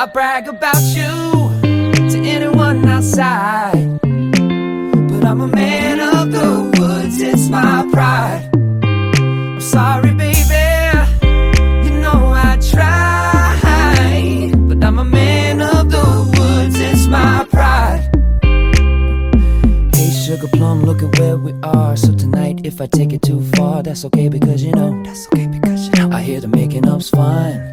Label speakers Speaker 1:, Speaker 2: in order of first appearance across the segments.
Speaker 1: I brag about you to anyone outside, but I'm a man of the woods, it's my pride. I'm sorry, baby, you know I tried, but I'm a man of the woods, it's my pride. Hey, sugar plum, look at where we are. So tonight, if I take it too far, that's okay because you know, I hear the making up's fine.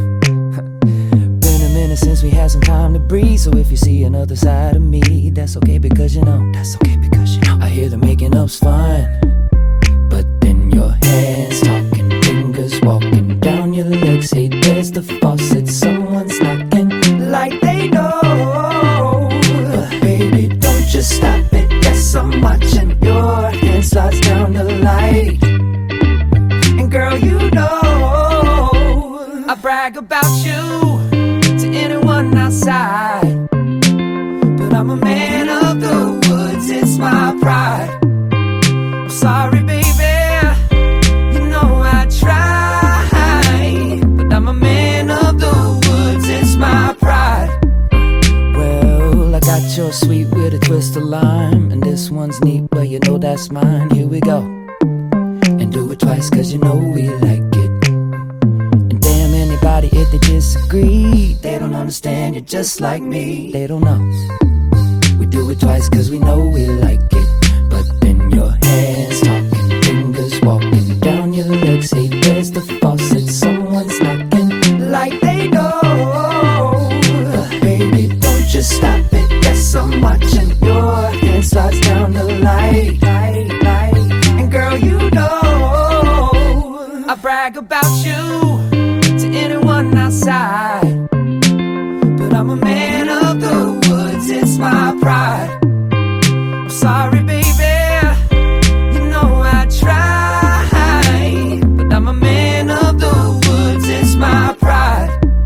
Speaker 1: Since we had some time to breathe, so if you see another side of me, that's okay because you know, I hear the making up's fine. But then your hands talking, fingers walking down your legs. Hey, there's the faucet, someone's knocking like they know. But baby, don't just stop it, yes I'm watching. Your hand slides down the light, and girl you know I brag about you anyone outside, but I'm a man of the woods, it's my pride. I'm sorry, baby, you know I tried, but I'm a man of the woods, it's my pride. Well, I got your sweet with a twist of lime, and this one's neat, but you know that's mine. Here we go, and do it twice cause you know we like it. If they disagree, they don't understand, you're just like me. They don't know, we do it twice cause we know we like it. But then your hands talking, fingers walking down your legs. Hey, there's the faucet, someone's knocking like they know. But baby, don't just stop it, yes I'm watching. Your hand slides down the light, and girl you know I brag about you anyone outside, but I'm a man of the woods, it's my pride. I'm sorry, baby, you know I tried, but I'm a man of the woods, it's my pride.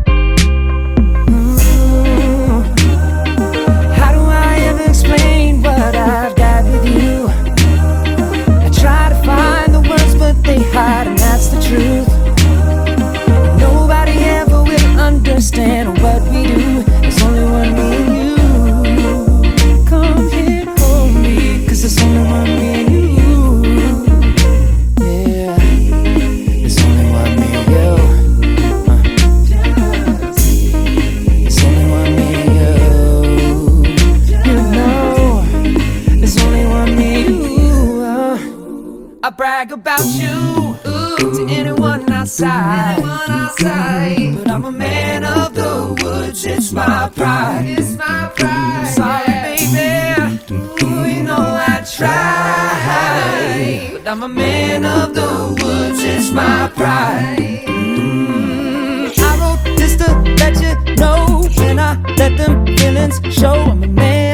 Speaker 1: How do I ever explain what I've got with you? I try to find the words, but they hide, and that's the truth. Understand what we do, there's only one me and you. Come here, hold me, cause there's only one me and you. Yeah, there's only one me and you. There's only one me and you. You know, there's only one me and you. I brag about you to anyone outside, but I'm a man of the woods, it's my pride. It's my pride. Sorry, baby, you know I tried, but I'm a man of the woods, it's my pride. I wrote this to let you know, when I let them feelings show, I'm a man